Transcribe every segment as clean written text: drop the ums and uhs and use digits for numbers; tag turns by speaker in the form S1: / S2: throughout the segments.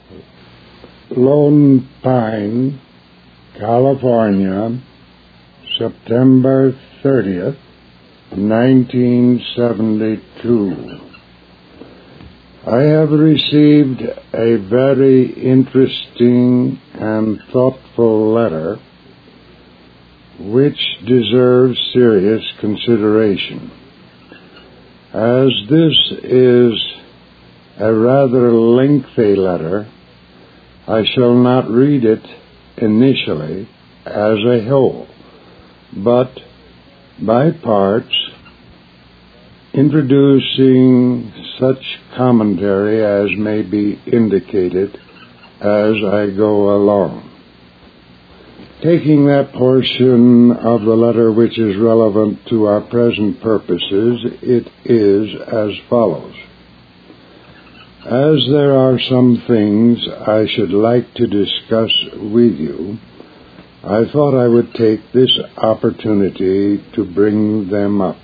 S1: Lone Pine, California, September 30th, 1972. I have received a very interesting and thoughtful letter which deserves serious consideration. As this is a rather lengthy letter, I shall not read it initially as a whole, but by parts, introducing such commentary as may be indicated as I go along. Taking that portion of the letter which is relevant to our present purposes, it is as follows. As there are some things I should like to discuss with you, I thought I would take this opportunity to bring them up.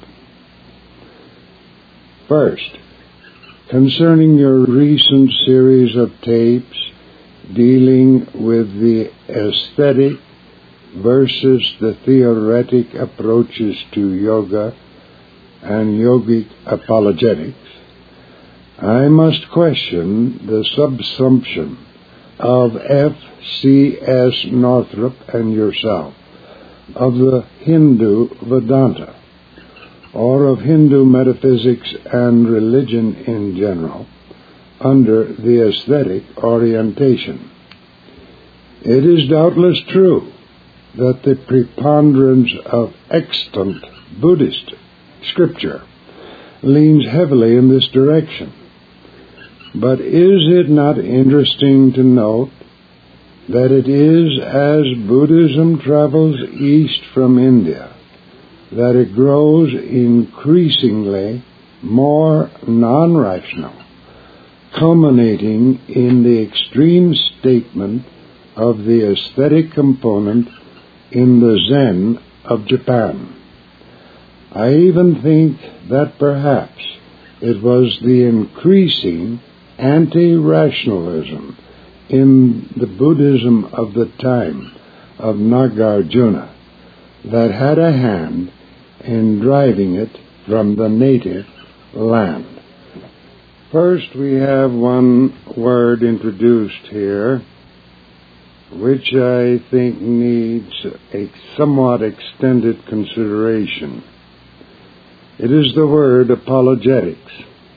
S1: First, concerning your recent series of tapes dealing with the aesthetic versus the theoretic approaches to yoga and yogic apologetics, I must question the subsumption of F.C.S. Northrop and yourself of the Hindu Vedanta, or of Hindu metaphysics and religion in general, under the aesthetic orientation. It is doubtless true that the preponderance of extant Buddhist scripture leans heavily in this direction. But is it not interesting to note that it is as Buddhism travels east from India that it grows increasingly more non-rational, culminating in the extreme statement of the aesthetic component in the Zen of Japan. I even think that perhaps it was the increasing anti-rationalism in the Buddhism of the time of Nagarjuna that had a hand in driving it from the native land. First, we have one word introduced here, which I think needs a somewhat extended consideration. It is the word apologetics.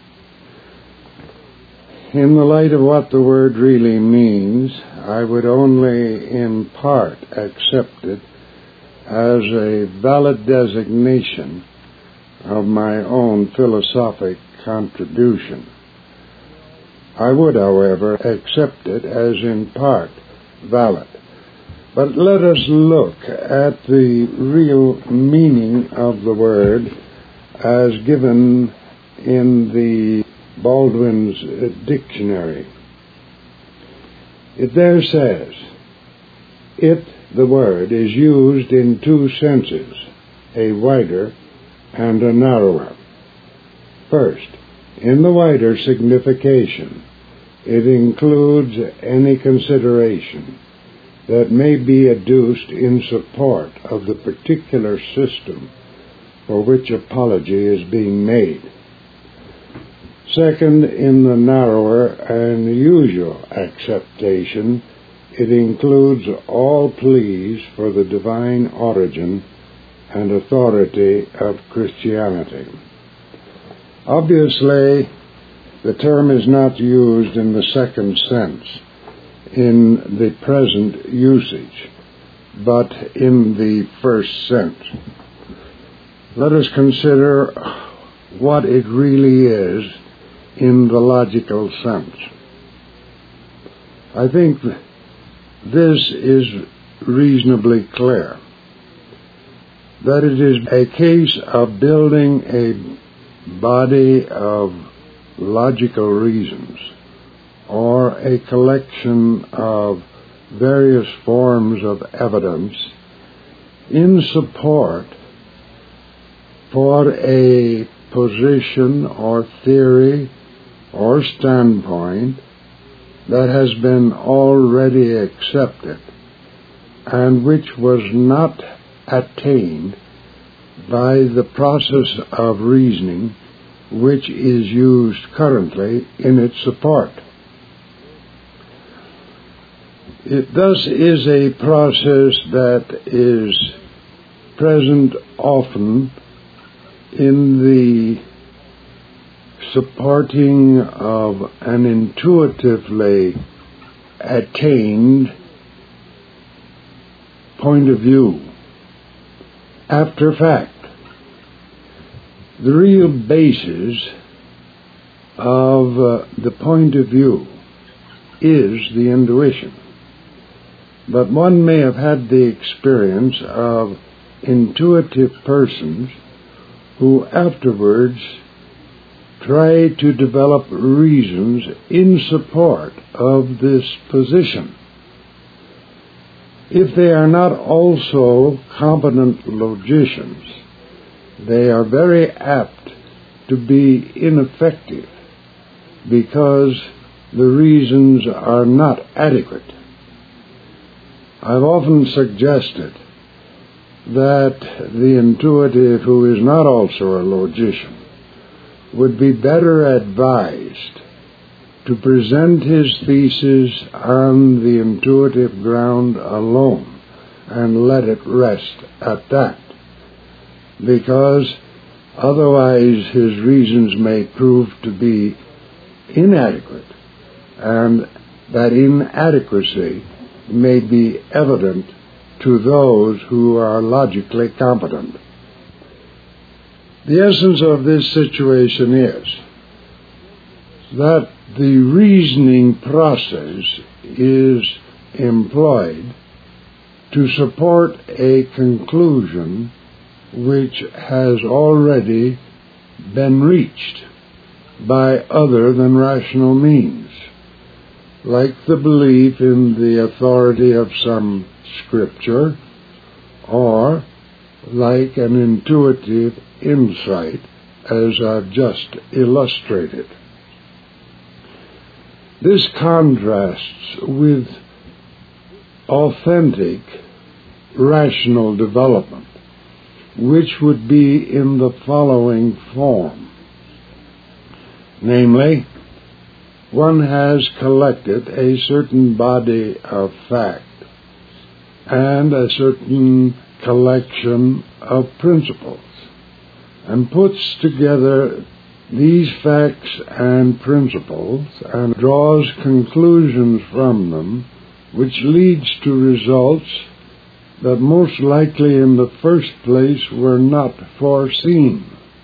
S1: In the light of what the word really means, I would only in part accept it as a valid designation of my own philosophic contribution. I would, however, accept it as in part valid. But let us look at the real meaning of the word as given in the Baldwin's Dictionary. It there says, the word, is used in two senses, a wider and a narrower. First, in the wider signification, it includes any consideration that may be adduced in support of the particular system for which apology is being made. Second, in the narrower and usual acceptation, it includes all pleas for the divine origin and authority of Christianity. Obviously, the term is not used in the second sense in the present usage, but in the first sense. Let us consider what it really is in the logical sense. I think this is reasonably clear, that it is a case of building a body of logical reasons, or a collection of various forms of evidence in support for a position or theory or standpoint that has been already accepted and which was not attained by the process of reasoning which is used currently in its support. It thus is a process that is present often in the supporting of an intuitively attained point of view. After fact, the real basis of the point of view is the intuition. But one may have had the experience of intuitive persons who afterwards try to develop reasons in support of this position. If they are not also competent logicians, they are very apt to be ineffective because the reasons are not adequate. I've often suggested that the intuitive who is not also a logician would be better advised to present his thesis on the intuitive ground alone and let it rest at that, because otherwise his reasons may prove to be inadequate, and that inadequacy may be evident to those who are logically competent. The essence of this situation is that the reasoning process is employed to support a conclusion which has already been reached by other than rational means, like the belief in the authority of some scripture, or like an intuitive insight, as I've just illustrated. This contrasts with authentic rational development, which would be in the following form. Namely, one has collected a certain body of fact and a certain collection of principles, and puts together these facts and principles and draws conclusions from them, which leads to results that most likely in the first place were not foreseen.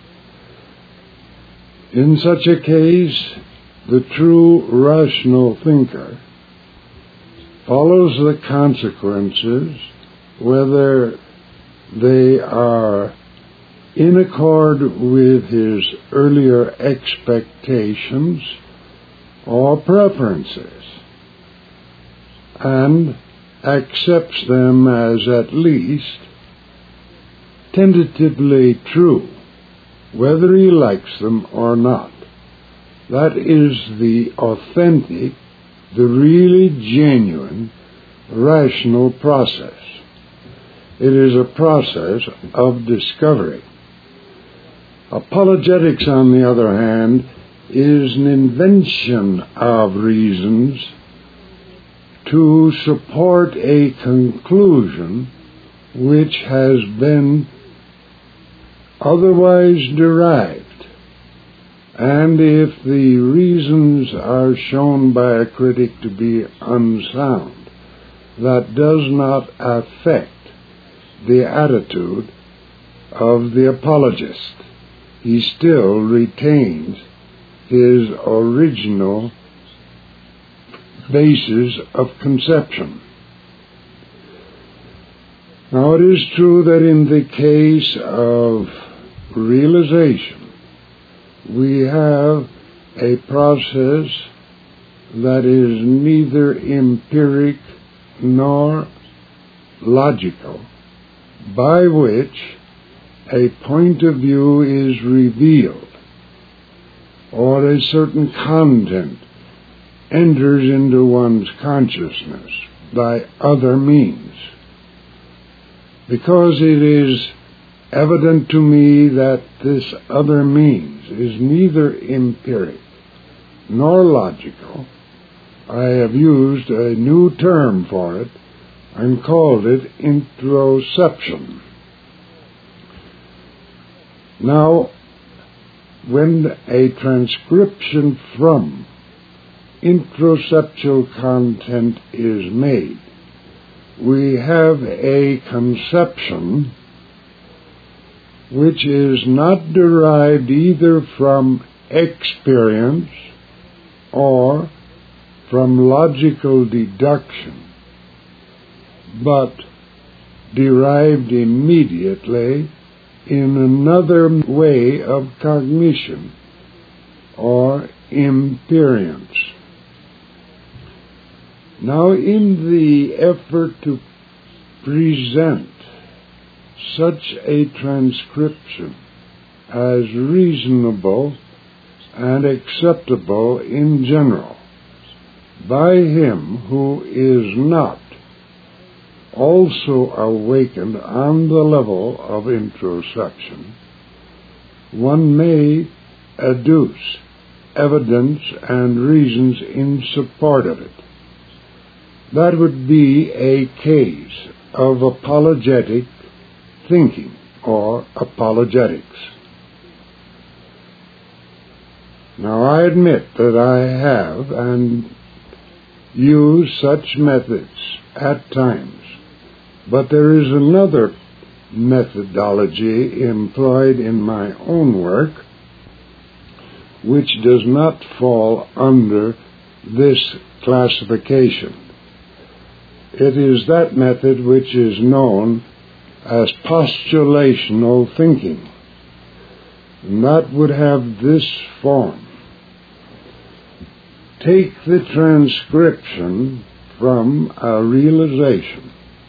S1: In such a case, the true rational thinker follows the consequences, whether they are in accord with his earlier expectations or preferences, and accepts them as at least tentatively true, whether he likes them or not. That is the authentic, the really genuine, rational process. It is a process of discovery. Apologetics, on the other hand, is an invention of reasons to support a conclusion which has been otherwise derived. And if the reasons are shown by a critic to be unsound, that does not affect the attitude of the apologist. He still retains his original basis of conception. Now, it is true that in the case of realization, we have a process that is neither empiric nor logical, by which a point of view is revealed, or a certain content enters into one's consciousness by other means, because it is evident to me that this other means is neither empiric nor logical. I have used a new term for it and called it introception. Now, when a transcription from introceptual content is made, we have a conception which is not derived either from experience or from logical deduction, but derived immediately in another way of cognition or imperience. Now, in the effort to present such a transcription as reasonable and acceptable in general by him who is not also awakened on the level of introception, one may adduce evidence and reasons in support of it. That would be a case of apologetic thinking or apologetics. Now, I admit that I have and use such methods at times, but there is another methodology employed in my own work which does not fall under this classification. It is that method which is known as postulational thinking, and that would have this form. Take the transcription from a realization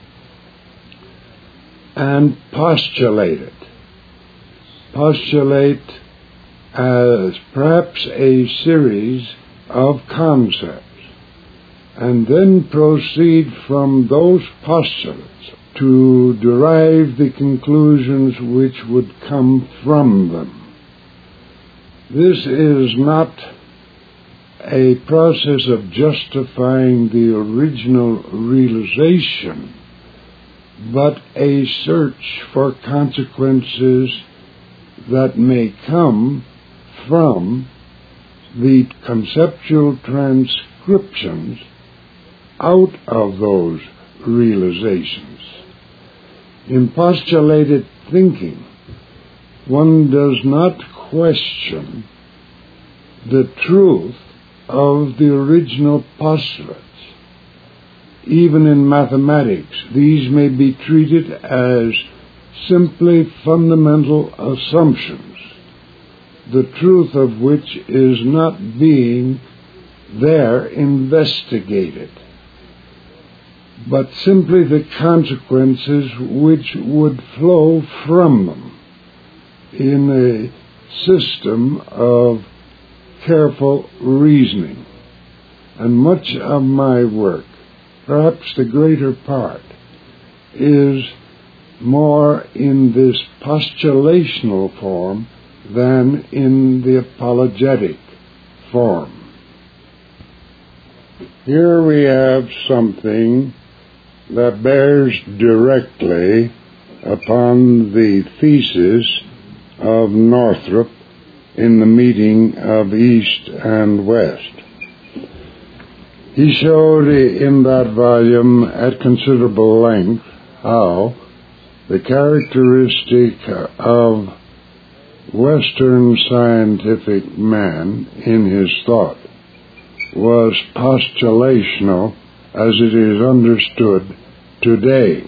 S1: and postulate it. Postulate as perhaps a series of concepts, and then proceed from those postulates to derive the conclusions which would come from them. This is not a process of justifying the original realization, but a search for consequences that may come from the conceptual transcriptions out of those realizations. In postulated thinking, one does not question the truth of the original postulates. Even in mathematics, these may be treated as simply fundamental assumptions, the truth of which is not being there investigated, but simply the consequences which would flow from them in a system of careful reasoning. And much of my work, perhaps the greater part, is more in this postulational form than in the apologetic form. Here we have something that bears directly upon the thesis of Northrop in the meeting of East and West. He showed in that volume at considerable length how the characteristic of Western scientific man in his thought was postulational as it is understood today.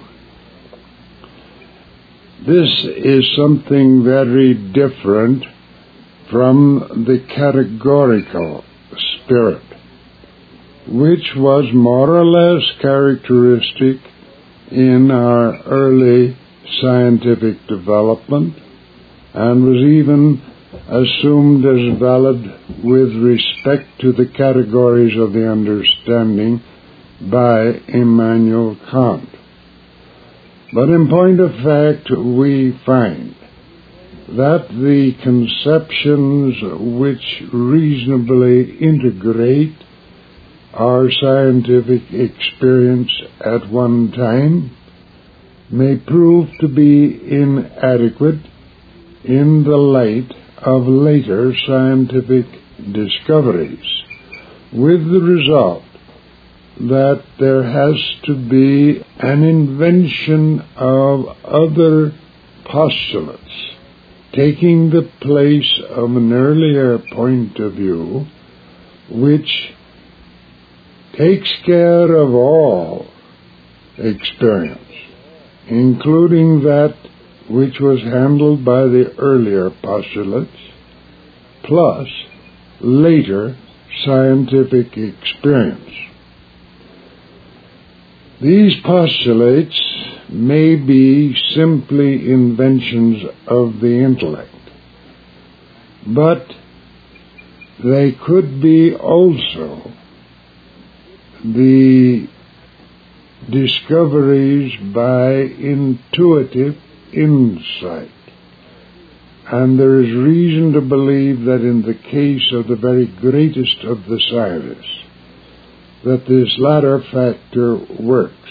S1: This is something very different from the categorical spirit, which was more or less characteristic in our early scientific development and was even assumed as valid with respect to the categories of the understanding by Immanuel Kant. But in point of fact, we find that the conceptions which reasonably integrate our scientific experience at one time may prove to be inadequate in the light of later scientific discoveries, with the result that there has to be an invention of other postulates taking the place of an earlier point of view which takes care of all experience, including that which was handled by the earlier postulates, plus later scientific experience. These postulates may be simply inventions of the intellect, but they could be also the discoveries by intuitive insight. And there is reason to believe that in the case of the very greatest of the scientists, that this latter factor works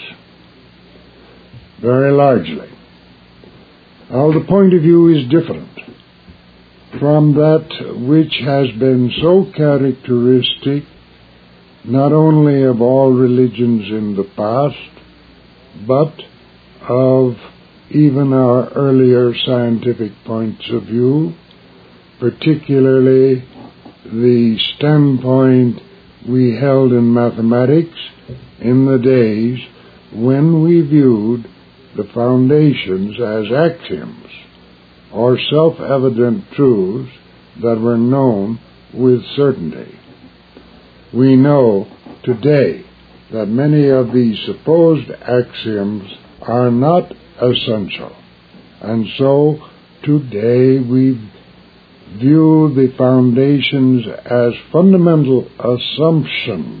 S1: very largely. Now, the point of view is different from that which has been so characteristic not only of all religions in the past, but of even our earlier scientific points of view, particularly the standpoint we held in mathematics in the days when we viewed the foundations as axioms, or self-evident truths that were known with certainty. We know today that many of these supposed axioms are not essential, and so today we view the foundations as fundamental assumptions.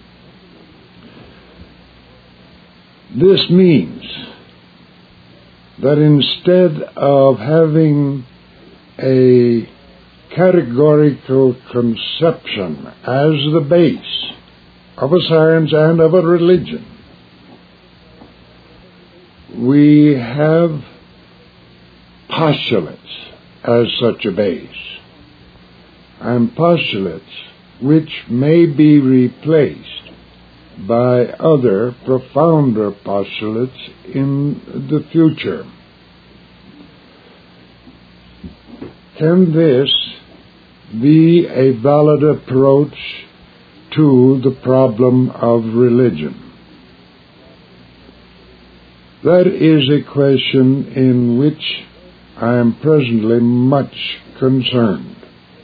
S1: This means that instead of having a categorical conception as the base of a science and of a religion, we have postulates as such a base, and postulates which may be replaced by other profounder postulates in the future. Can this be a valid approach to the problem of religion? That is a question in which I am presently much concerned.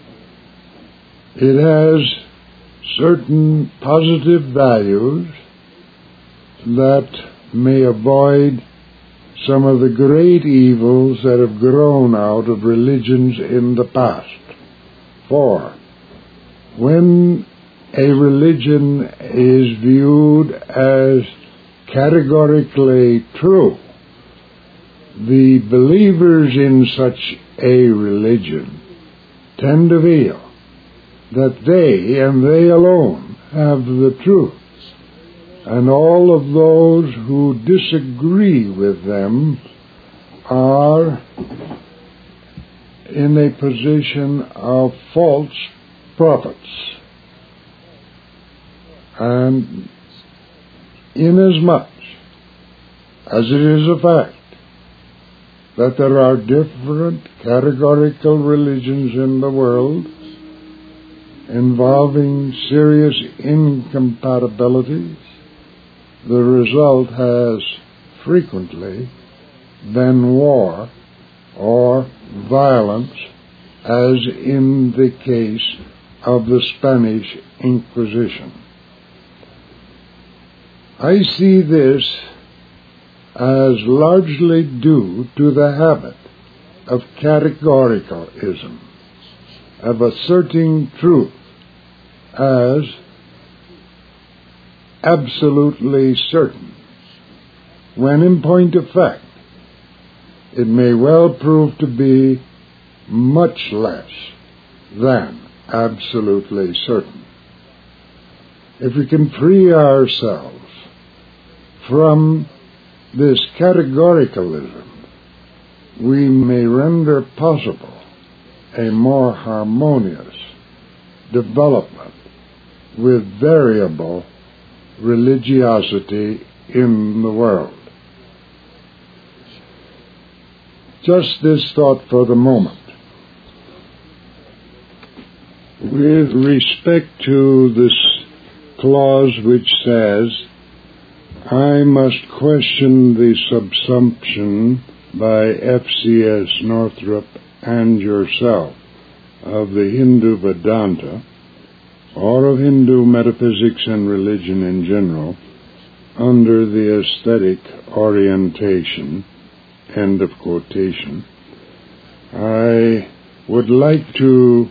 S1: It has certain positive values that may avoid some of the great evils that have grown out of religions in the past. For when a religion is viewed as categorically true, the believers in such a religion tend to feel that they and they alone have the truth, and all of those who disagree with them are in a position of false prophets. And inasmuch as it is a fact that there are different categorical religions in the world involving serious incompatibilities, the result has frequently been war or violence, as in the case of the Spanish Inquisition. I see this as largely due to the habit of categoricalism, of asserting truth as absolutely certain, when in point of fact it may well prove to be much less than absolutely certain. If we can free ourselves from this categoricalism, we may render possible a more harmonious development with variable religiosity in the world. Just this thought for the moment. With respect to this clause which says, I must question the subsumption by F.C.S. Northrop and yourself of the Hindu Vedanta, or of Hindu metaphysics and religion in general, under the aesthetic orientation, end of quotation, I would like to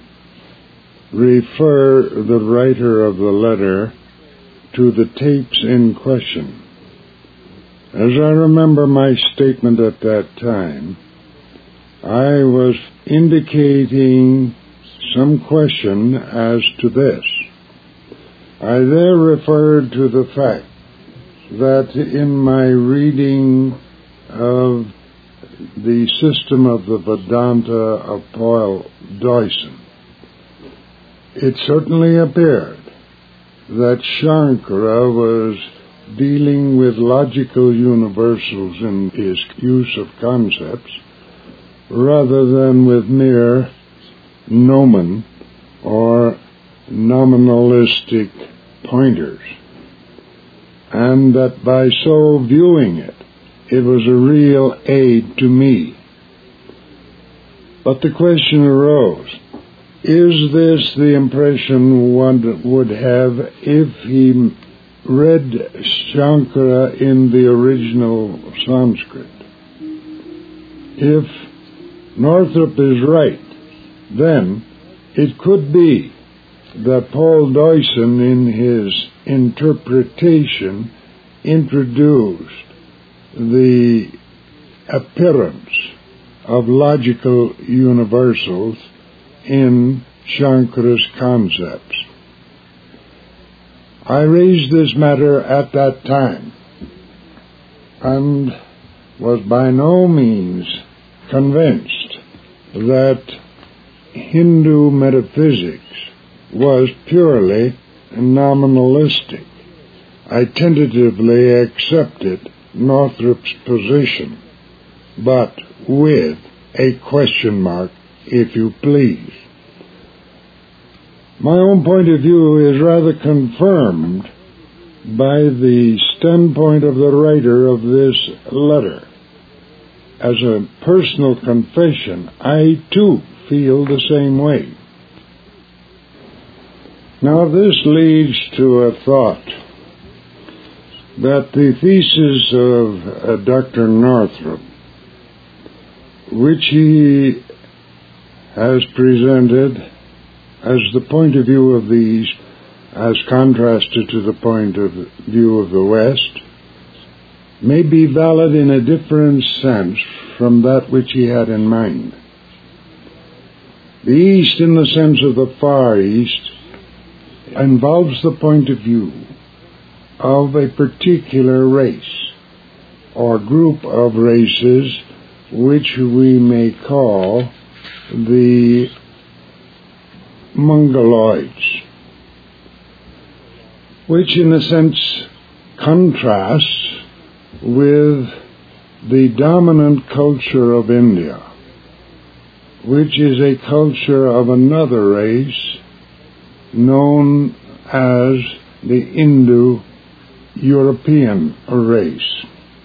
S1: refer the writer of the letter to the tapes in question. As I remember my statement at that time, I was indicating some question as to this. I there referred to the fact that in my reading of the system of the Vedanta of Paul Deussen, it certainly appeared that Shankara was dealing with logical universals in his use of concepts rather than with mere nomen or nominalistic pointers, and that by so viewing it, it was a real aid to me. But the question arose, is this the impression one would have if he read Shankara in the original Sanskrit? If Northrop is right, then it could be that Paul Deussen in his interpretation introduced the appearance of logical universals in Shankara's concepts. I raised this matter at that time and was by no means convinced that Hindu metaphysics was purely nominalistic. I tentatively accepted Northrop's position, but with a question mark, if you please. My own point of view is rather confirmed by the standpoint of the writer of this letter. As a personal confession, I too feel the same way. Now this leads to a thought that the thesis of Dr. Northrop, which he has presented as the point of view of the East as contrasted to the point of view of the West, may be valid in a different sense from that which he had in mind. The East, in the sense of the Far East, involves the point of view of a particular race or group of races which we may call the Mongoloids, which in a sense contrasts with the dominant culture of India, which is a culture of another race known as the Indo-European race.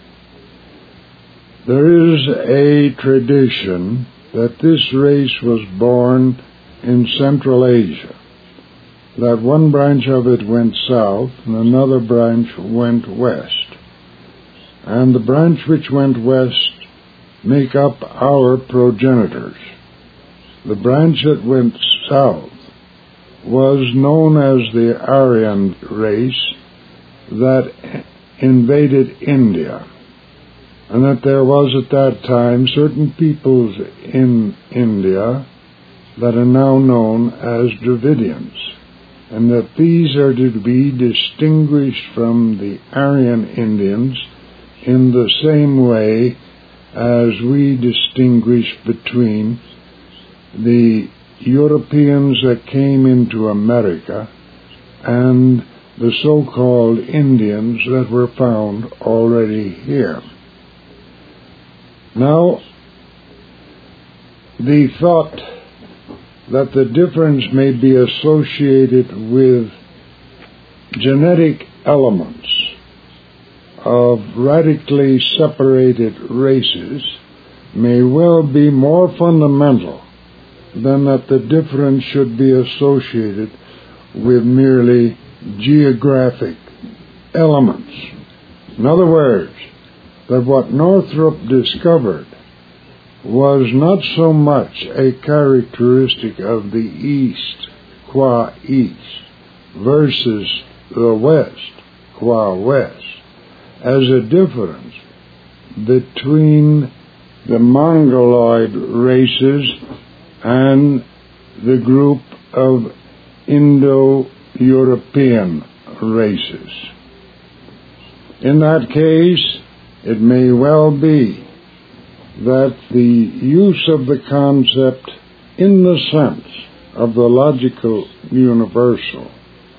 S1: There is a tradition that this race was born in Central Asia, that one branch of it went south and another branch went west, and the branch which went west make up our progenitors. The branch that went south was known as the Aryan race that invaded India, and that there was at that time certain peoples in India that are now known as Dravidians, and that these are to be distinguished from the Aryan Indians in the same way as we distinguish between the Europeans that came into America and the so-called Indians that were found already here. Now, the thought that the difference may be associated with genetic elements of radically separated races may well be more fundamental than that the difference should be associated with merely geographic elements. In other words, that what Northrop discovered was not so much a characteristic of the East qua East versus the West qua West, as a difference between the Mongoloid races and the group of Indo-European races. In that case, it may well be that the use of the concept in the sense of the logical universal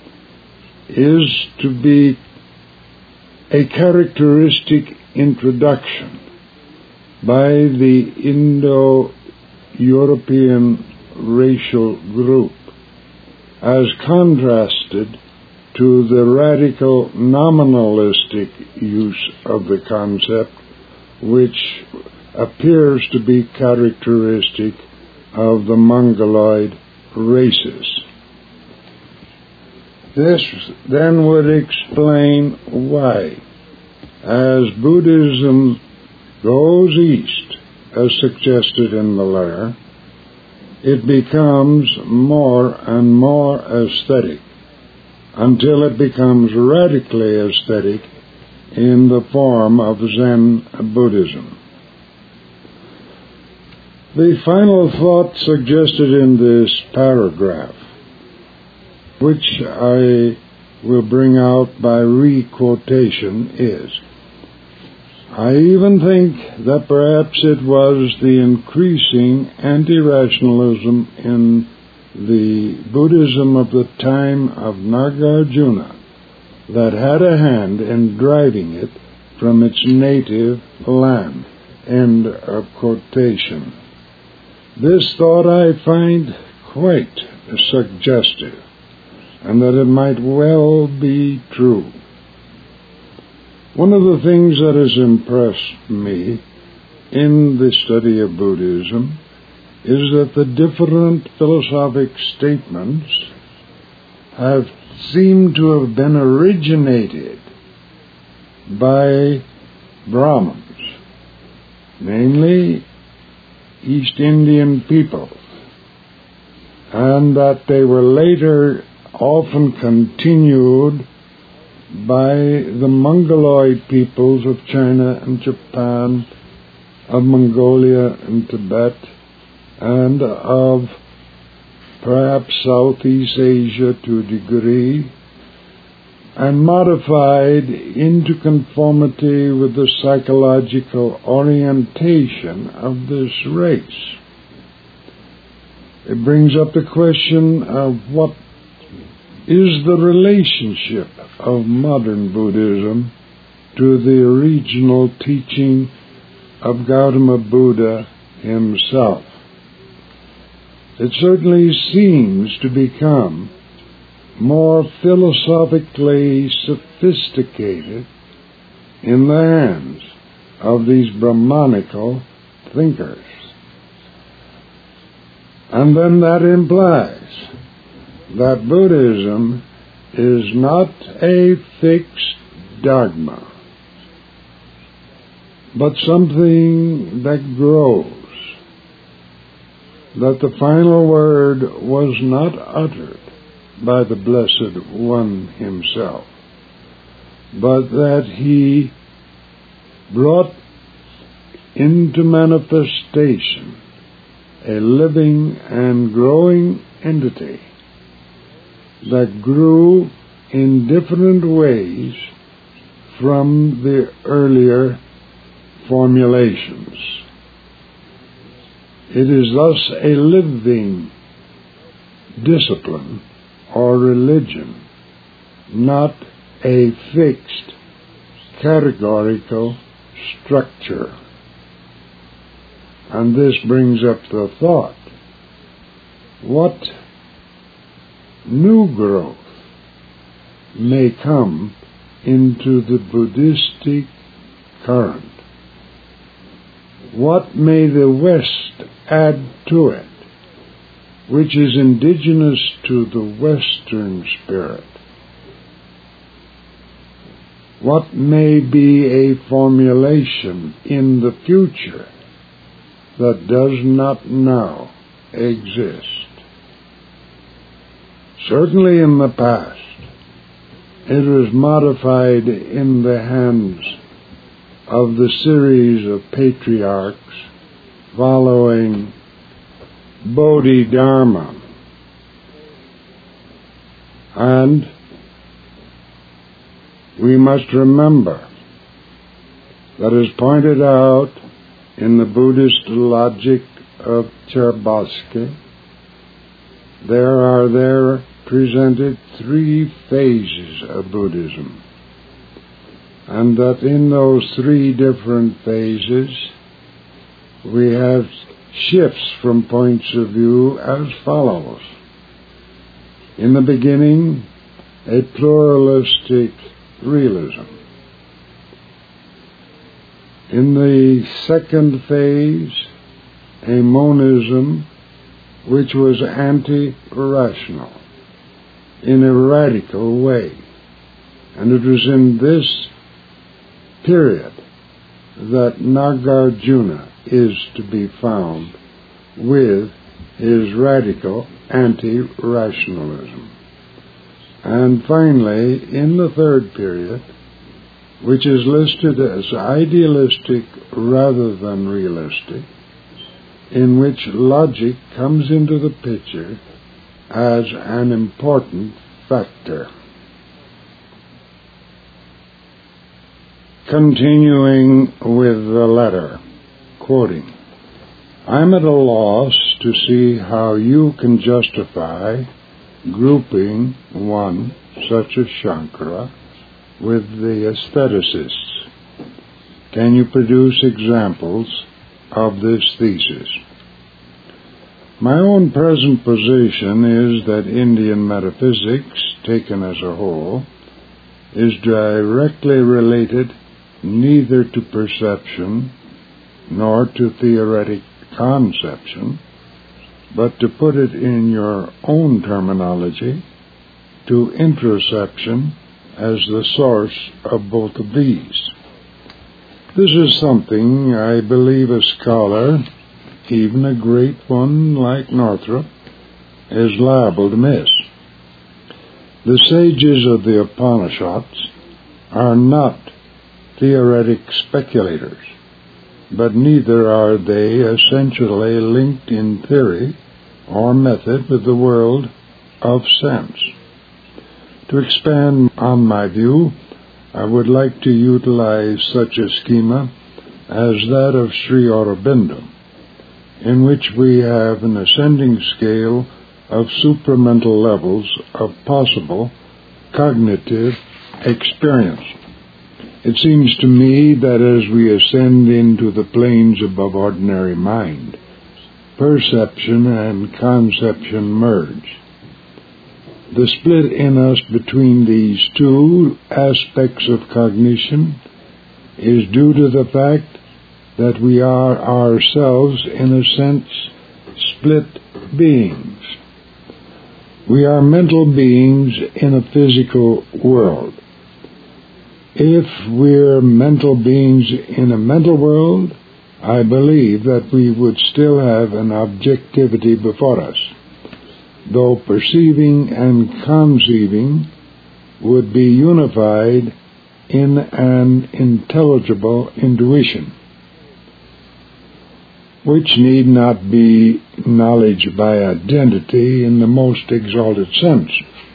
S1: is to be a characteristic introduction by the Indo-European racial group as contrasted to the radical nominalistic use of the concept, which appears to be characteristic of the Mongoloid races. This then would explain why, as Buddhism goes east, as suggested in the letter, it becomes more and more aesthetic until it becomes radically aesthetic in the form of Zen Buddhism. The final thought suggested in this paragraph, which I will bring out by re-quotation, is, I even think that perhaps it was the increasing anti-rationalism in the Buddhism of the time of Nagarjuna that had a hand in driving it from its native land. End of quotation. This thought I find quite suggestive, and that it might well be true. One of the things that has impressed me in the study of Buddhism is that the different philosophic statements have seemed to have been originated by Brahmins, namely East Indian people, and that they were later often continued by the Mongoloid peoples of China and Japan, of Mongolia and Tibet, and of perhaps Southeast Asia to a degree, and modified into conformity with the psychological orientation of this race. It brings up the question of what is the relationship of modern Buddhism to the original teaching of Gautama Buddha himself. It certainly seems to become more philosophically sophisticated in the hands of these Brahmanical thinkers. And then that implies that Buddhism is not a fixed dogma, but something that grows, that the final word was not uttered by the Blessed One himself, but that he brought into manifestation a living and growing entity that grew in different ways from the earlier formulations. It is thus a living discipline or religion, not a fixed categorical structure. And this brings up the thought, what new growth may come into the Buddhistic current? What may the West add to it, which is indigenous to the Western spirit? What may be a formulation in the future that does not now exist? Certainly in the past, it was modified in the hands of the series of patriarchs following Bodhidharma. And we must remember that, as pointed out in the Buddhist logic of Tcherbatsky, there are presented 3 phases of Buddhism, and that in those 3 different phases we have shifts from points of view as follows. In the beginning, a pluralistic realism. In the second phase, a monism which was anti-rational in a radical way. And it was in this period that Nagarjuna is to be found with his radical anti-rationalism. And finally, in the third period, which is listed as idealistic rather than realistic, in which logic comes into the picture as an important factor. Continuing with the letter, quoting, I'm at a loss to see how you can justify grouping one such as Shankara with the aestheticists. Can you produce examples of this thesis? My own present position is that Indian metaphysics, taken as a whole, is directly related neither to perception nor to theoretic conception, but, to put it in your own terminology, to introception as the source of both of these. This is something I believe a scholar, even a great one like Northrop, is liable to miss. The sages of the Upanishads are not theoretic speculators, but neither are they essentially linked in theory or method with the world of sense. To expand on my view, I would like to utilize such a schema as that of Sri Aurobindo, in which we have an ascending scale of supramental levels of possible cognitive experience. It seems to me that as we ascend into the planes above ordinary mind, perception and conception merge. The split in us between these two aspects of cognition is due to the fact that we are ourselves, in a sense, split beings. We are mental beings in a physical world. If we're mental beings in a mental world, I believe that we would still have an objectivity before us, though perceiving and conceiving would be unified in an intelligible intuition, which need not be knowledge by identity in the most exalted sense.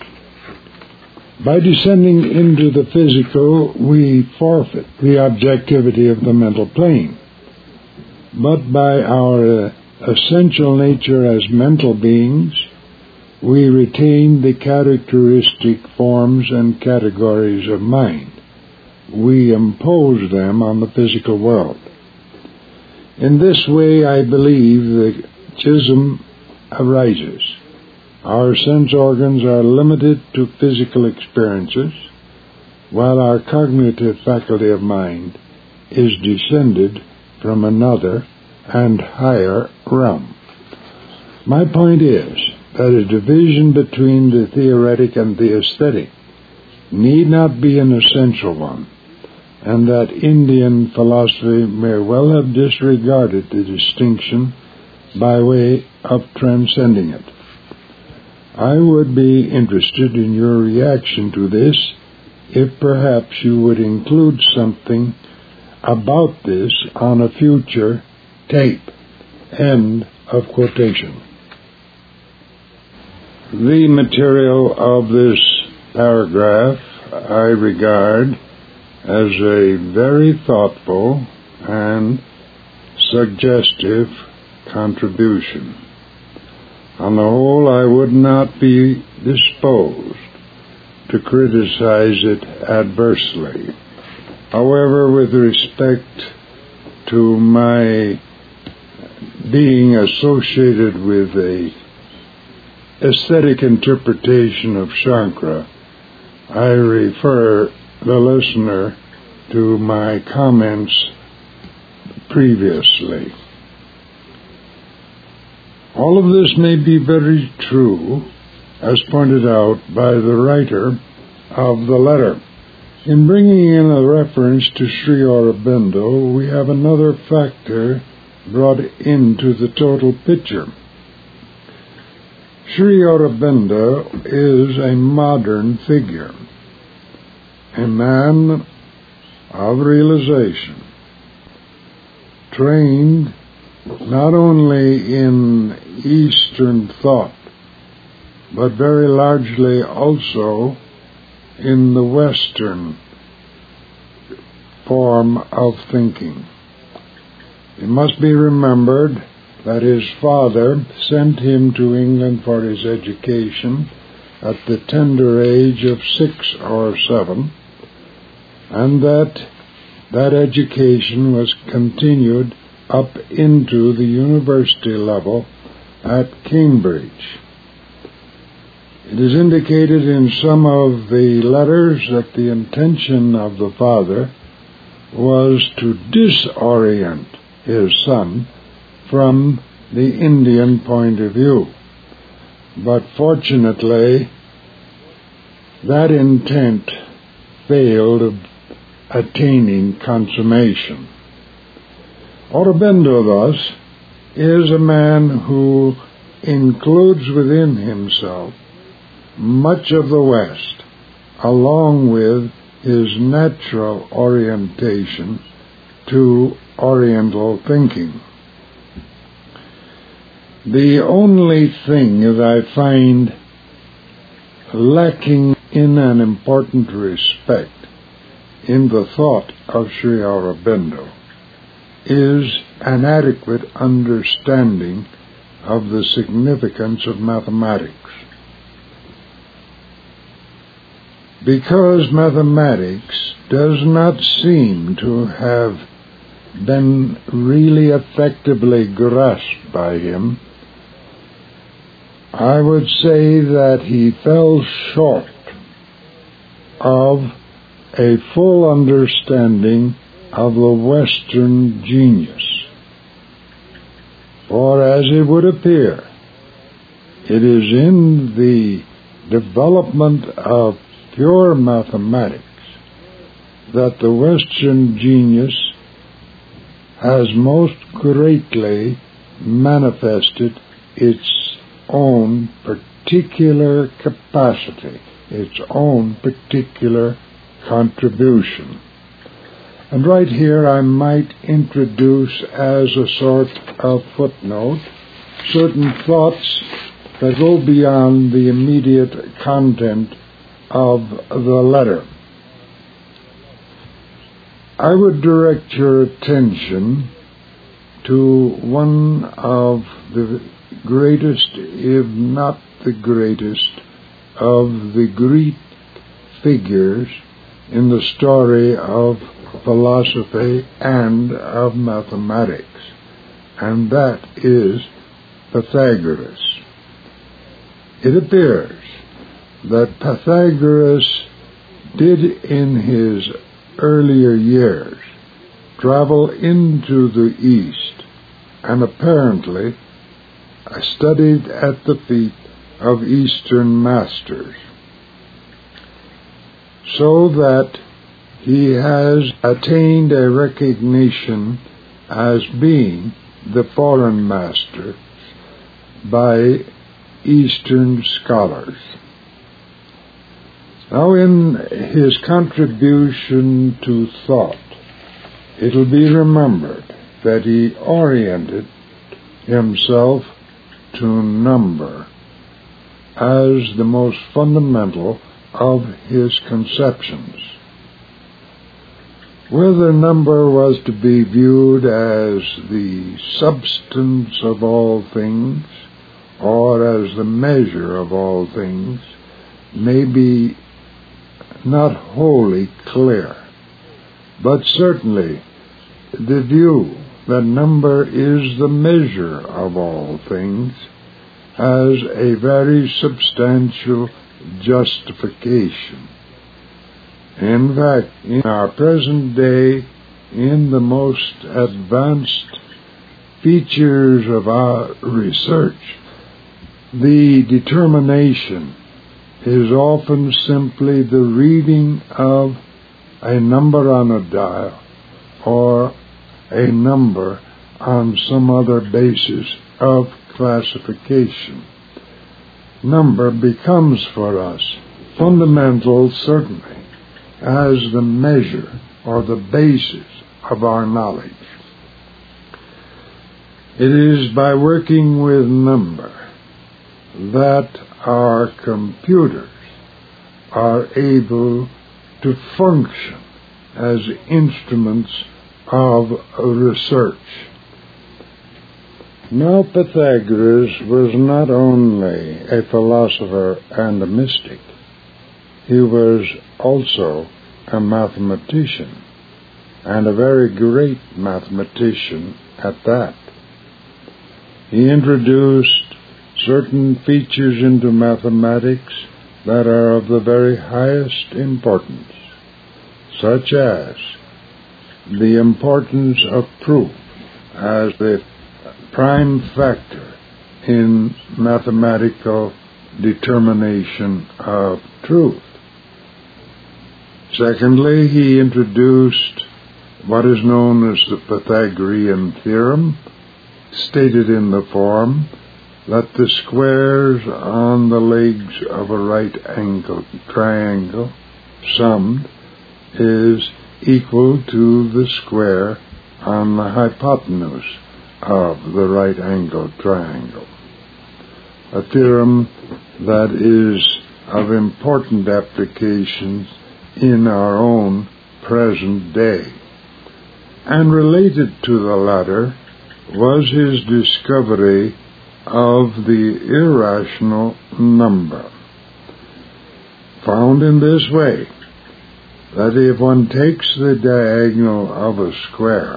S1: By descending into the physical, we forfeit the objectivity of the mental plane. But by our essential nature as mental beings, we retain the characteristic forms and categories of mind. We impose them on the physical world. In this way, I believe the schism arises. Our sense organs are limited to physical experiences, while our cognitive faculty of mind is descended from another and higher realm. My point is that a division between the theoretic and the aesthetic need not be an essential one, and that Indian philosophy may well have disregarded the distinction by way of transcending it. I would be interested in your reaction to this, if perhaps you would include something about this on a future tape. End of quotation. The material of this paragraph I regard as a very thoughtful and suggestive contribution. On the whole, I would not be disposed to criticize it adversely. However, with respect to my being associated with a aesthetic interpretation of Shankara, I refer the listener to my comments previously. All of this may be very true, as pointed out by the writer of the letter. In bringing in a reference to Sri Aurobindo, we have another factor brought into the total picture. Sri Aurobindo is a modern figure, a man of realization, trained not only in Eastern thought, but very largely also in the Western form of thinking. It must be remembered that his father sent him to England for his education at the tender age of 6 or 7, and that education was continued up into the university level at Cambridge. It is indicated in some of the letters that the intention of the father was to disorient his son from the Indian point of view. But fortunately, that intent failed of attaining consummation. Aurobindo, thus, is a man who includes within himself much of the West, along with his natural orientation to Oriental thinking. The only thing that I find lacking in an important respect in the thought of Sri Aurobindo is an adequate understanding of the significance of mathematics. Because mathematics does not seem to have been really effectively grasped by him, I would say that he fell short of a full understanding of the Western genius. For as it would appear, it is in the development of pure mathematics that the Western genius has most greatly manifested its own particular capacity, its own particular contribution. And right here I might introduce as a sort of footnote certain thoughts that go beyond the immediate content of the letter. I would direct your attention to one of the greatest, if not the greatest, of the Greek figures in the story of philosophy and of mathematics, and that is Pythagoras. It appears that Pythagoras did in his earlier years travel into the East and apparently studied at the feet of Eastern masters, so that he has attained a recognition as being the foreign master by Eastern scholars. Now, in his contribution to thought, it'll be remembered that he oriented himself to number as the most fundamental of his conceptions. Whether number was to be viewed as the substance of all things or as the measure of all things may be not wholly clear, but certainly the view that number is the measure of all things has a very substantial justification. In fact, in our present day, in the most advanced features of our research, the determination is often simply the reading of a number on a dial or a number on some other basis of classification. Number becomes for us fundamental, certainly, as the measure or the basis of our knowledge. It is by working with number that our computers are able to function as instruments of research. Now, Pythagoras was not only a philosopher and a mystic, he was also a mathematician, and a very great mathematician at that. He introduced certain features into mathematics that are of the very highest importance, such as the importance of proof as the prime factor in mathematical determination of truth. Secondly, he introduced what is known as the Pythagorean theorem, stated in the form that the squares on the legs of a right-angled triangle, summed, is equal to the square on the hypotenuse of the right-angled triangle. A theorem that is of important applications in our own present day. And related to the latter was his discovery of the irrational number, found in this way, that if one takes the diagonal of a square,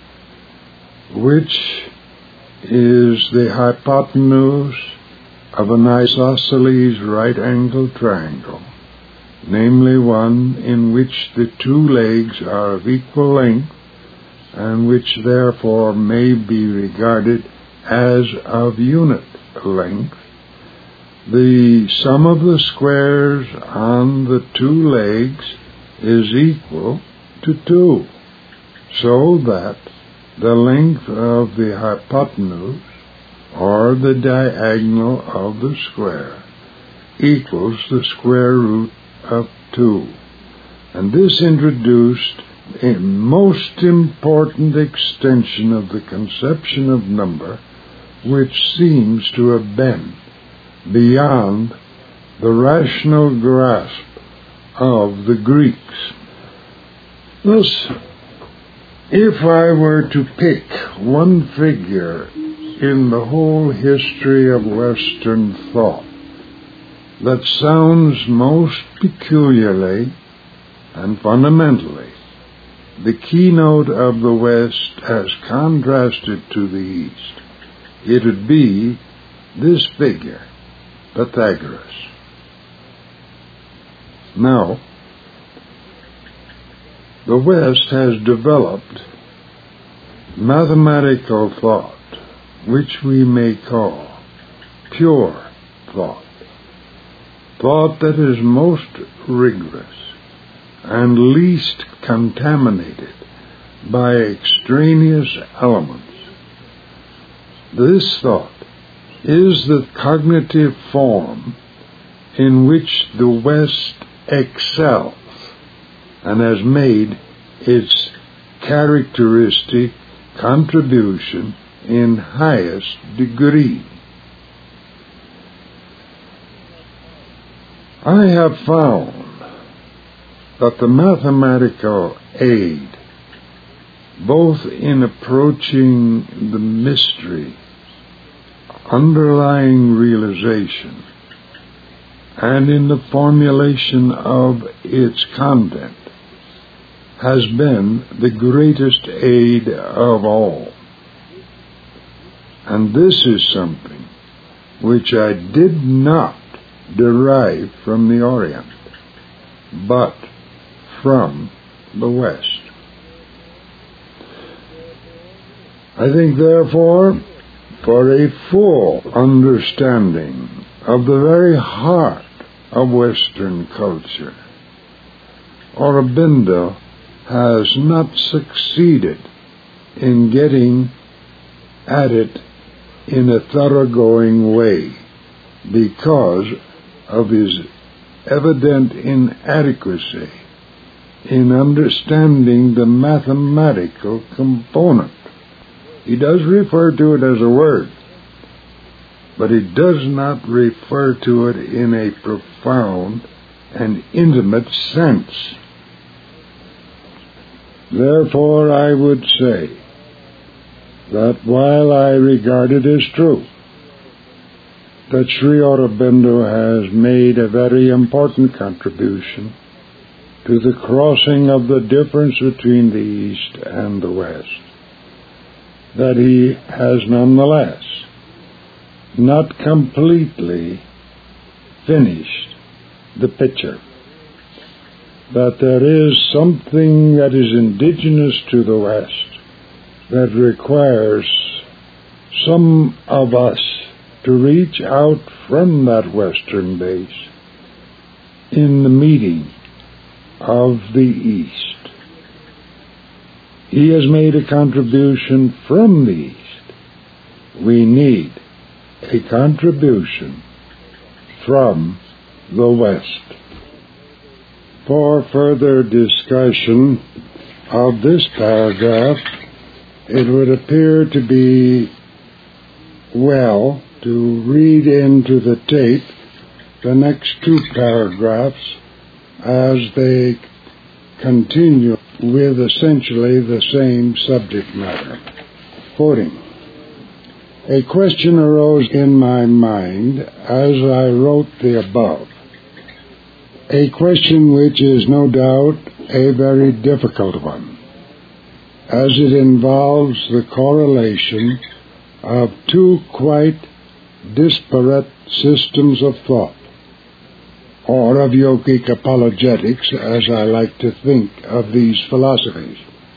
S1: which is the hypotenuse of an isosceles right-angled triangle, namely one in which the two legs are of equal length, and which therefore may be regarded as of unit length, the sum of the squares on the two legs is equal to 2, so that the length of the hypotenuse, or the diagonal of the square, equals the square root of 2. And this introduced a most important extension of the conception of number, which seems to have been beyond the rational grasp of the Greeks. Thus, if I were to pick one figure in the whole history of Western thought that sounds most peculiarly and fundamentally the keynote of the West as contrasted to the East, it would be this figure, Pythagoras. Now, the West has developed mathematical thought, which we may call pure thought, thought that is most rigorous and least contaminated by extraneous elements. This thought is the cognitive form in which the West excels and has made its characteristic contribution in highest degree. I have found that the mathematical aid, both in approaching the mystery underlying realization and in the formulation of its content, has been the greatest aid of all. And this is something which I did not derive from the Orient, but from the West. I think, therefore, for a full understanding of the very heart of Western culture, Aurobindo has not succeeded in getting at it in a thoroughgoing way because of his evident inadequacy in understanding the mathematical component. He does refer to it as a word, but he does not refer to it in a profound and intimate sense. Therefore, I would say that while I regard it as true that Sri Aurobindo has made a very important contribution to the crossing of the difference between the East and the West, that he has nonetheless not completely finished the picture, that there is something that is indigenous to the West that requires some of us to reach out from that Western base in the meeting of the East. He has made a contribution from the East. We need a contribution from the West. For further discussion of this paragraph, it would appear to be well to read into the tape the next two paragraphs as they continue with essentially the same subject matter. Quoting, "A question arose in my mind as I wrote the above, a question which is no doubt a very difficult one, as it involves the correlation of two quite disparate systems of thought, or of yogic apologetics, as I like to think of these philosophies.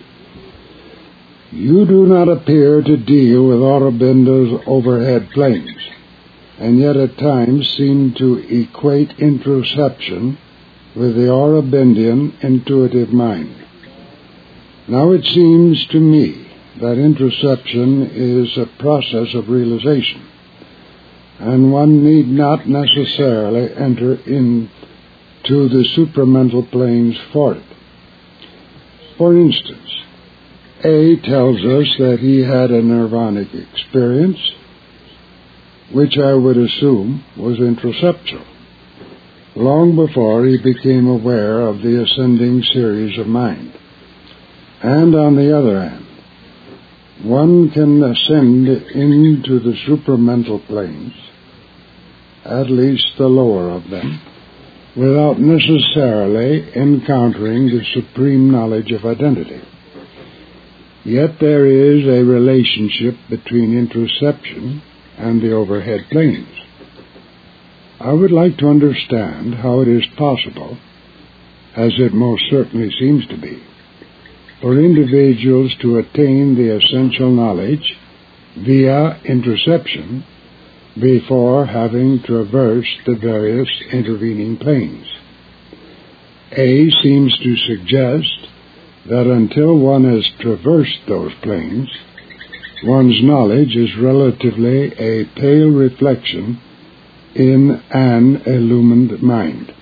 S1: You do not appear to deal with Aurobindo's overhead planes, and yet at times seem to equate introception with the Aurobindian intuitive mind. Now it seems to me that introception is a process of realization, and one need not necessarily enter into the supramental planes for it. For instance, A tells us that he had a nirvanic experience, which I would assume was introceptual, long before he became aware of the ascending series of mind. And on the other hand, one can ascend into the supramental planes, at least the lower of them, without necessarily encountering the supreme knowledge of identity. Yet there is a relationship between introception and the overhead planes. I would like to understand how it is possible, as it most certainly seems to be, for individuals to attain the essential knowledge via introception before having traversed the various intervening planes. A seems to suggest that until one has traversed those planes, one's knowledge is relatively a pale reflection in an illumined mind.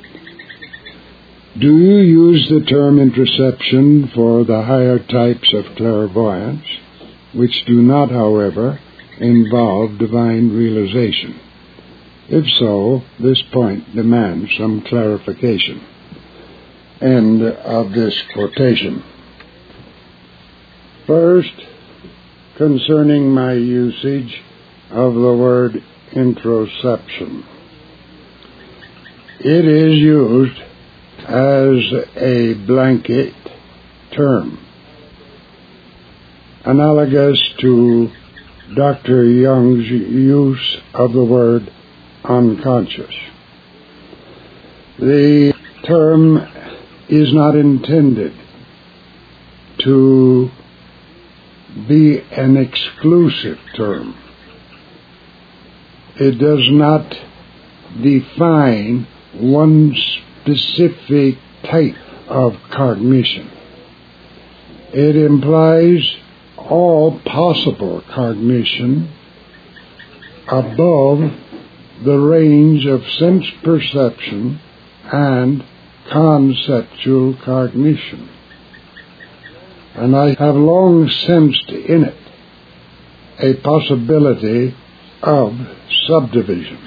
S1: Do you use the term introception for the higher types of clairvoyance, which do not, however, involve divine realization? If so, this point demands some clarification. End of this quotation. First, concerning my usage of the word introception. It is used as a blanket term, analogous to Dr. Jung's use of the word unconscious. The term is not intended to be an exclusive term. It does not define one specific type of cognition. It implies all possible cognition above the range of sense perception and conceptual cognition. And I have long sensed in it a possibility of subdivision.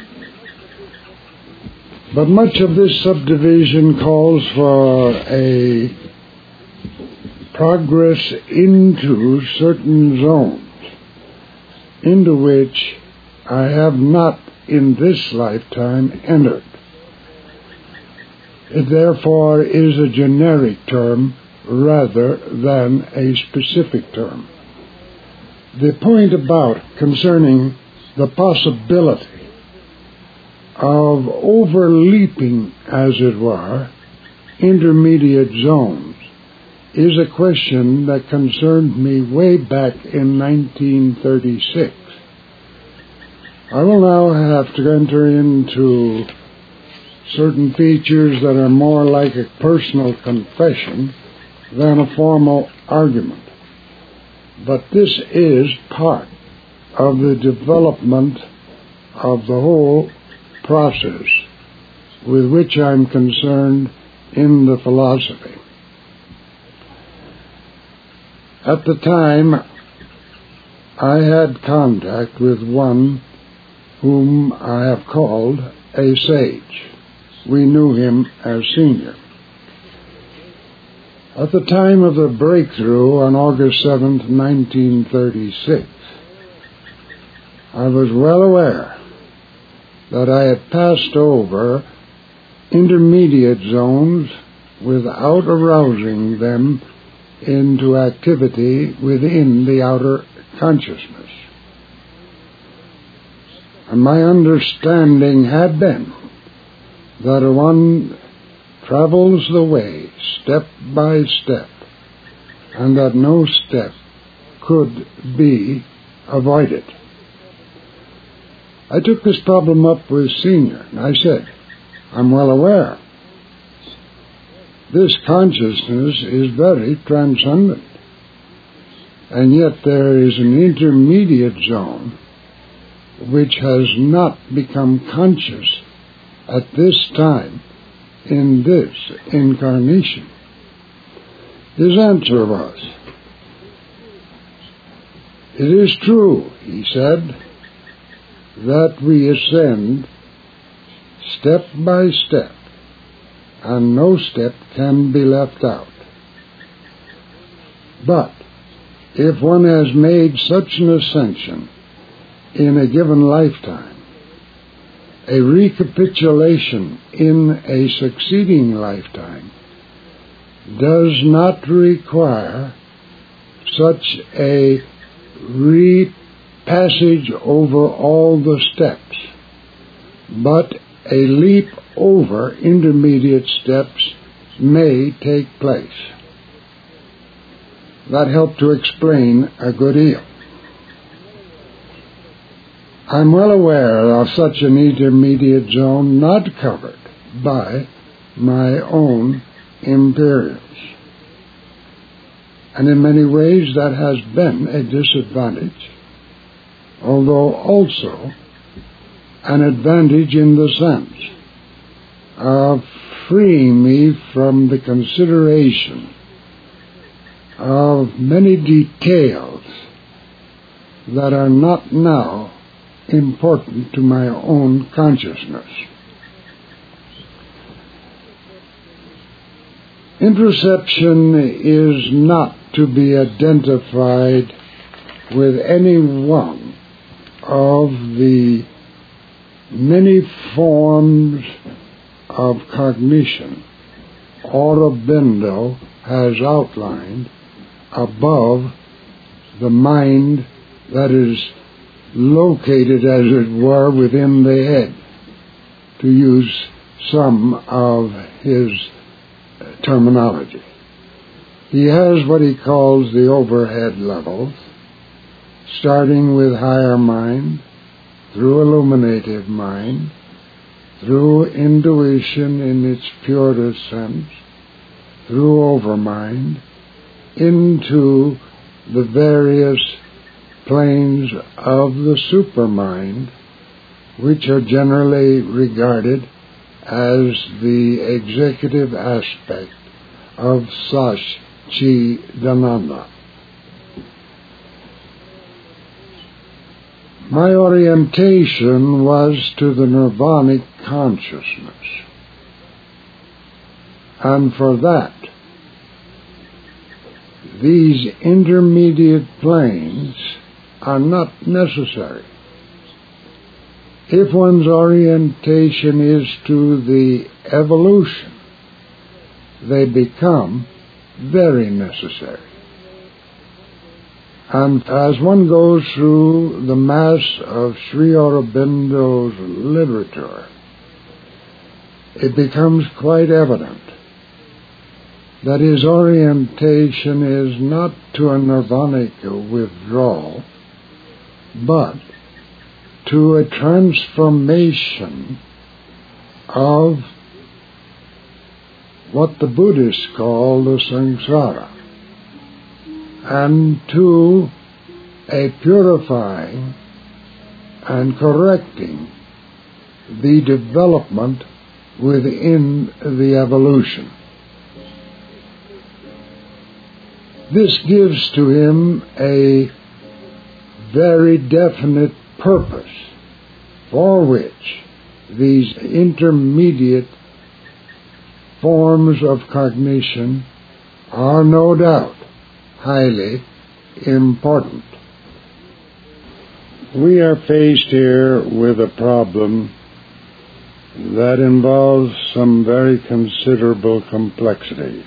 S1: But much of this subdivision calls for a progress into certain zones, into which I have not in this lifetime entered. It therefore is a generic term rather than a specific term. The point about concerning the possibility of overleaping, as it were, intermediate zones is a question that concerned me way back in 1936. I will now have to enter into certain features that are more like a personal confession than a formal argument. But this is part of the development of the whole process with which I'm concerned in the philosophy. At the time, I had contact with one whom I have called a sage. We knew him as Senior. At the time of the breakthrough on August 7th, 1936, I was well aware that I had passed over intermediate zones without arousing them into activity within the outer consciousness. And my understanding had been that one travels the way step by step, and that no step could be avoided. I took this problem up with Senior, and I said, I'm well aware. This consciousness is very transcendent. And yet there is an intermediate zone which has not become conscious at this time in this incarnation. His answer was, "It is true," he said, "that we ascend step by step, and no step can be left out. But if one has made such an ascension in a given lifetime, a recapitulation in a succeeding lifetime does not require such a repassage over all the steps, but a leap over intermediate steps may take place." That helped to explain a good deal. I'm well aware of such an intermediate zone not covered by my own imperials. And in many ways that has been a disadvantage, although also an advantage in the sense of freeing me from the consideration of many details that are not now important to my own consciousness. Introception is not to be identified with any one of the many forms of cognition Aurobindo has outlined above the mind that is located, as it were, within the head, to use some of his terminology. He has what he calls the overhead levels, starting with higher mind, through illuminative mind, through intuition in its purest sense, through overmind, into the various planes of the supermind, which are generally regarded as the executive aspect of Satchidananda. My orientation was to the nirvanic consciousness, and for that, these intermediate planes are not necessary. If one's orientation is to the evolution, they become very necessary. And as one goes through the mass of Sri Aurobindo's literature, it becomes quite evident that his orientation is not to a nirvanic withdrawal, but to a transformation of what the Buddhists call the samsara, and to a purifying and correcting the development within the evolution. This gives to him a very definite purpose for which these intermediate forms of cognition are no doubt highly important. We are faced here with a problem that involves some very considerable complexities.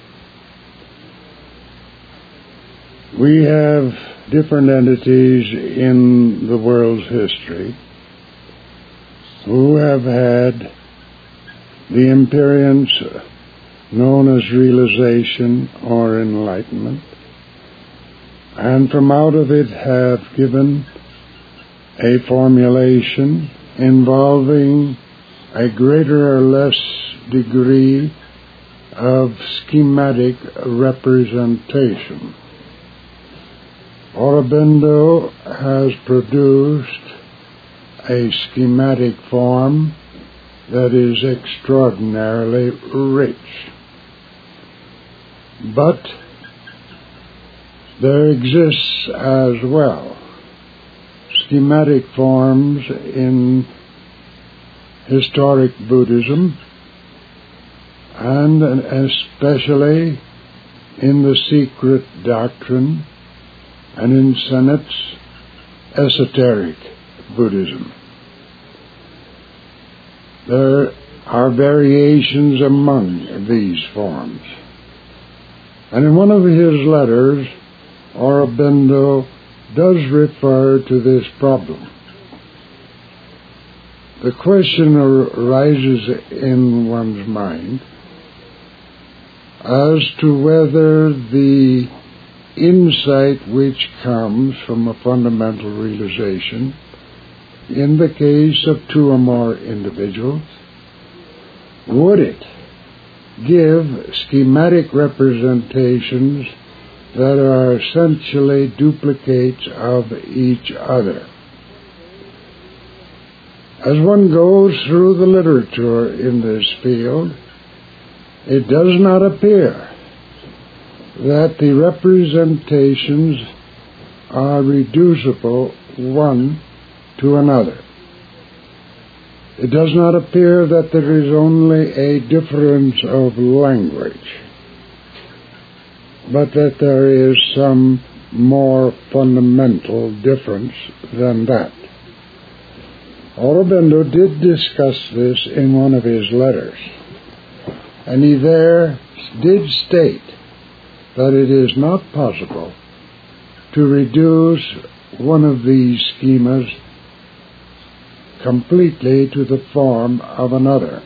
S1: We have different entities in the world's history who have had the experience known as realization or enlightenment, and from out of it have given a formulation involving a greater or less degree of schematic representation. Aurobindo has produced a schematic form that is extraordinarily rich. But there exists as well schematic forms in historic Buddhism, and especially in the secret doctrine and in Sennett's esoteric Buddhism. There are variations among these forms. And in one of his letters, Aurobindo does refer to this problem. The question arises in one's mind as to whether the insight which comes from a fundamental realization in the case of two or more individuals, would it give schematic representations that are essentially duplicates of each other? As one goes through the literature in this field, it does not appear that the representations are reducible one to another. It does not appear that there is only a difference of language, but that there is some more fundamental difference than that. Aurobindo did discuss this in one of his letters, and he there did state that it is not possible to reduce one of these schemas completely to the form of another.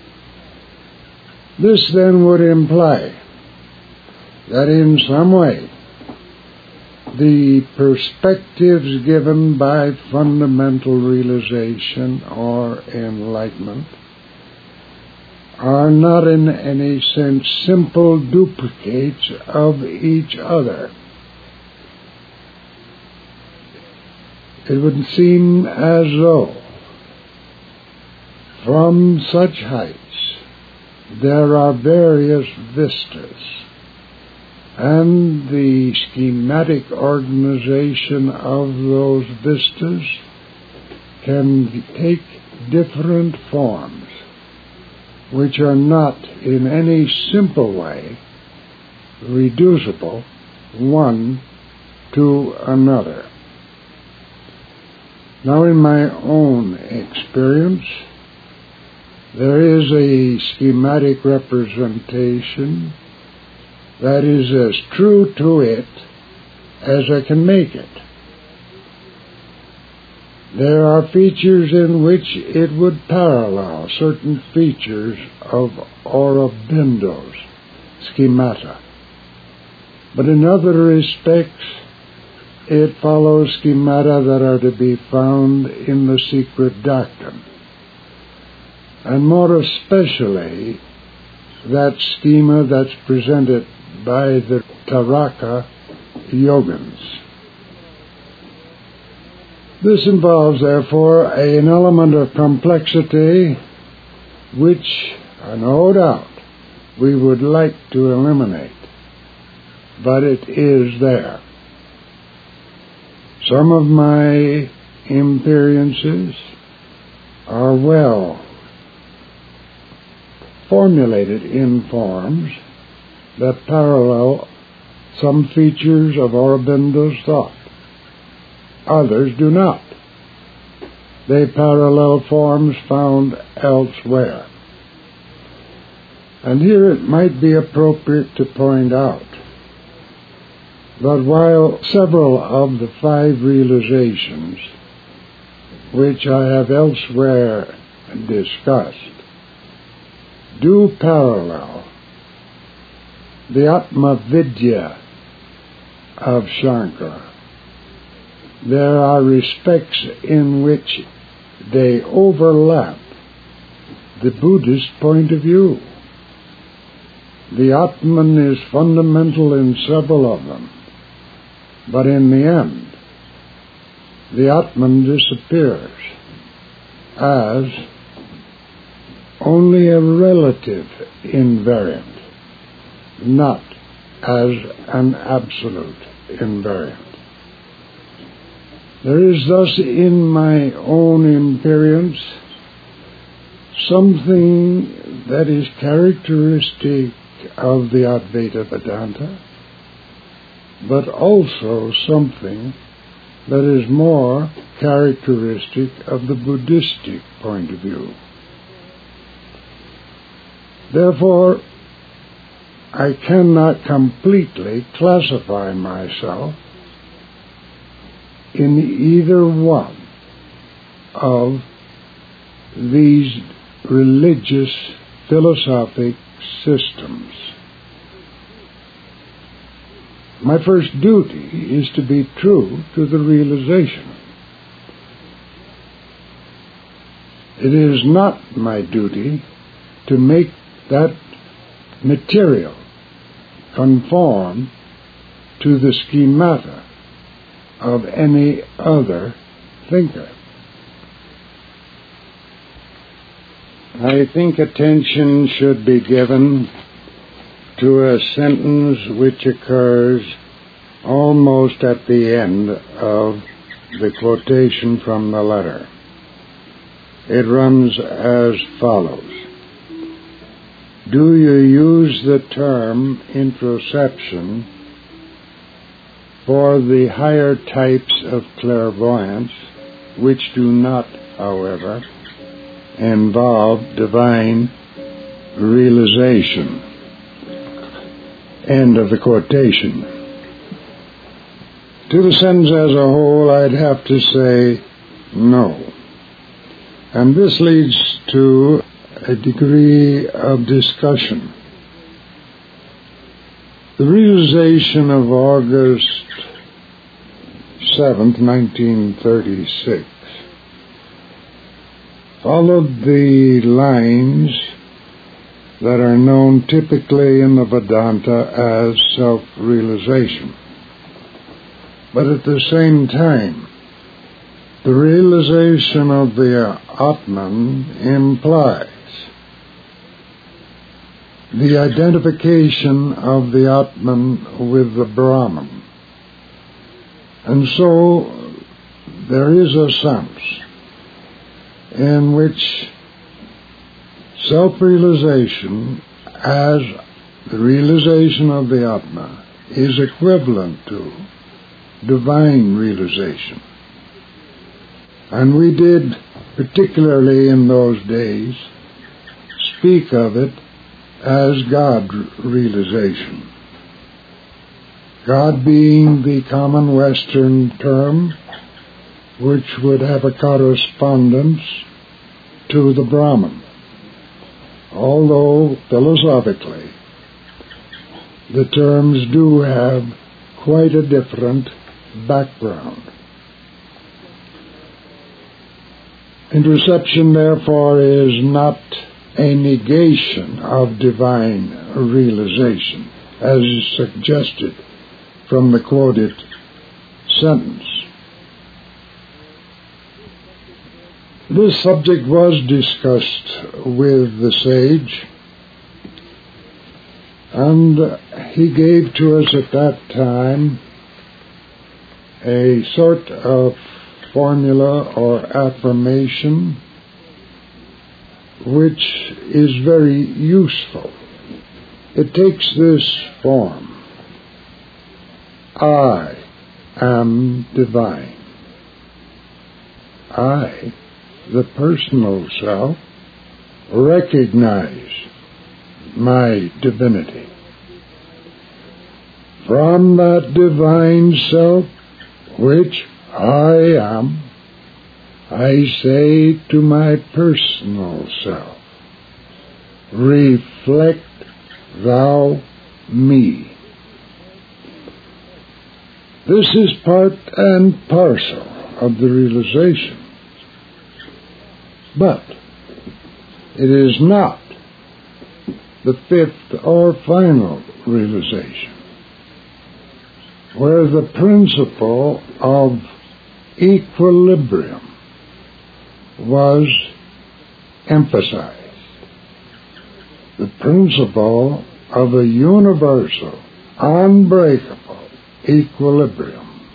S1: This then would imply that in some way the perspectives given by fundamental realization or enlightenment are not in any sense simple duplicates of each other. It would seem as though from such heights there are various vistas, and the schematic organization of those vistas can take different forms, which are not in any simple way reducible one to another. Now, in my own experience, there is a schematic representation that is as true to it as I can make it. There are features in which it would parallel certain features of Aurobindo's schemata, but in other respects it follows schemata that are to be found in the secret doctrine, and more especially that schema that's presented by the Taraka Yogins. This involves, therefore, an element of complexity which, no doubt, we would like to eliminate, but it is there. Some of my experiences are well formulated in forms that parallel some features of Aurobindo's thought. Others do not. They parallel forms found elsewhere. And here it might be appropriate to point out that while several of the 5 realizations which I have elsewhere discussed do parallel the Atma Vidya of Shankara, there are respects in which they overlap the Buddhist point of view. The Atman is fundamental in several of them, But in the end, the Atman disappears as only a relative invariant, not as an absolute invariant. There is thus in my own experience something that is characteristic of the Advaita Vedanta, but also something that is more characteristic of the Buddhistic point of view. Therefore, I cannot completely classify myself in either one of these religious philosophic systems. My first duty is to be true to the realization. It is not my duty to make that material conform to the schemata of any other thinker. I think attention should be given to a sentence which occurs almost at the end of the quotation from the letter. It runs as follows. Do you use the term introception for the higher types of clairvoyance which do not, however, involve divine realization? End of the quotation. To the sentence as a whole, I'd have to say no. And this leads to a degree of discussion. The realization of August 7th, 1936, followed the lines that are known typically in the Vedanta as self-realization. But at the same time, the realization of the Atman implies the identification of the Atman with the Brahman. And so there is a sense in which self-realization as the realization of the Atma is equivalent to divine realization. And we did, particularly in those days, speak of it as God realization. God being the common Western term, which would have a correspondence to the Brahman, although philosophically the terms do have quite a different background. Introception, therefore, is not a negation of divine realization, as is suggested from the quoted sentence. This subject was discussed with the sage, and he gave to us at that time a sort of formula or affirmation which is very useful. It takes this form: I am divine. I, the personal self, recognize my divinity. From that divine self, which I am, I say to my personal self, reflect thou me. This is part and parcel of the realization. But it is not the fifth or final realization. where the principle of equilibrium was emphasized. The principle of a universal, unbreakable equilibrium,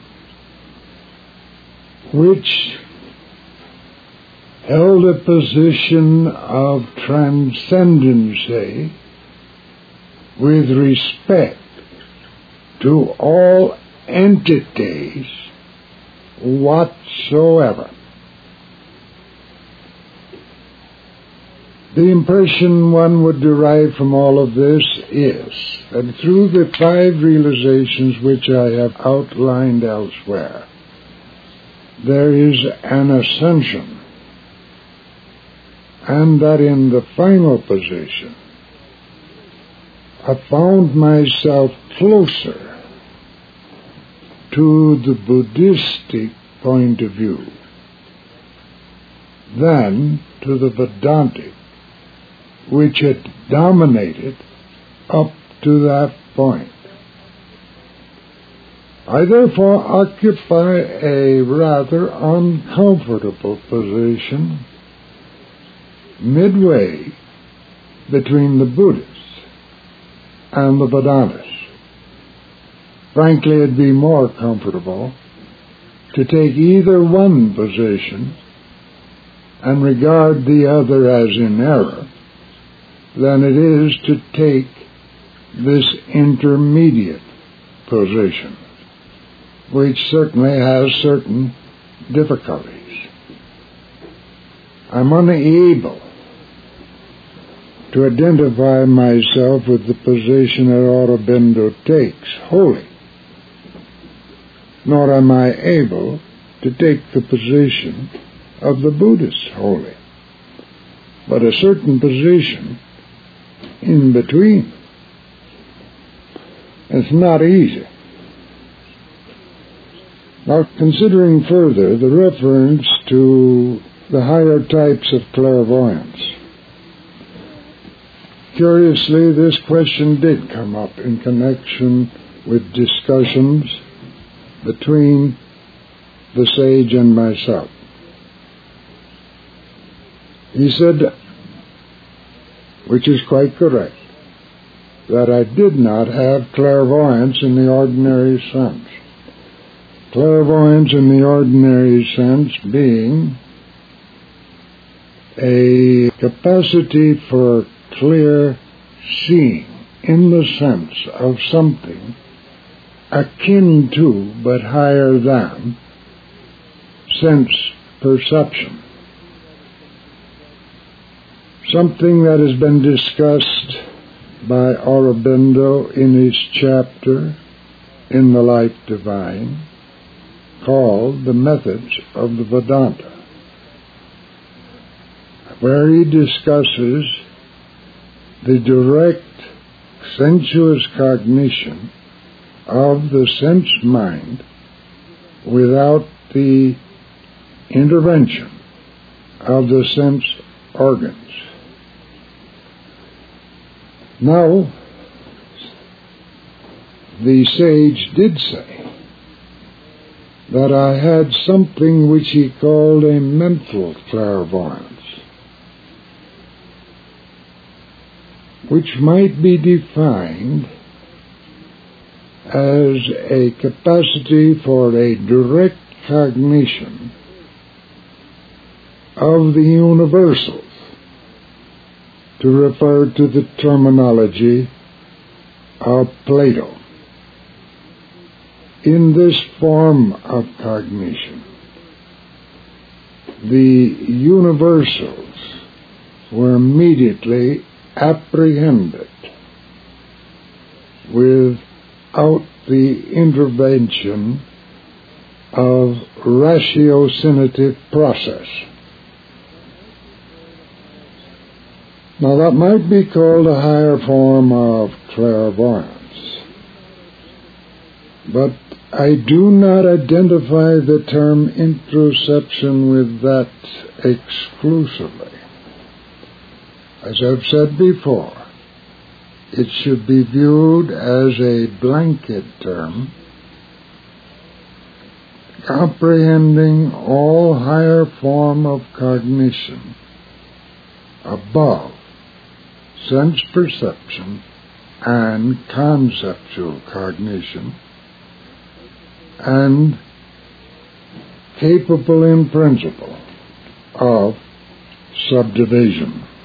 S1: which held a position of transcendency with respect to all entities whatsoever. The impression one would derive from all of this is that through the 5 realizations which I have outlined elsewhere, there is an ascension, and that in the final position I found myself closer to the Buddhistic point of view than to the Vedantic, which had dominated up to that point. I therefore occupy a rather uncomfortable position midway between the Buddhists and the Vedantists. Frankly, it'd be more comfortable to take either one position and regard the other as in error than it is to take this intermediate position, which certainly has certain difficulties. I'm unable to identify myself with the position that Aurobindo takes wholly, nor am I able to take the position of the Buddhists wholly, but a certain position in between. It's not easy. Now, considering further the reference to the higher types of clairvoyance, curiously, this question did come up in connection with discussions between the sage and myself. He said, which is quite correct, that I did not have clairvoyance in the ordinary sense. Clairvoyance in the ordinary sense being a capacity for clear seeing in the sense of something akin to, but higher than, sense perception. Something that has been discussed by Aurobindo in his chapter in The Life Divine, called The Methods of the Vedanta, where he discusses the direct sensuous cognition of the sense mind without the intervention of the sense organs. Now, the sage did say that I had something which he called a mental clairvoyance, which might be defined as a capacity for a direct cognition of the universals, to refer to the terminology of Plato. In this form of cognition, the universals were immediately apprehended without the intervention of ratiocinative process. Now, that might be called a higher form of clairvoyance, but I do not identify the term interoception with that exclusively. As I've said before, it should be viewed as a blanket term comprehending all higher form of cognition above sense perception and conceptual cognition, and capable in principle of subdivision.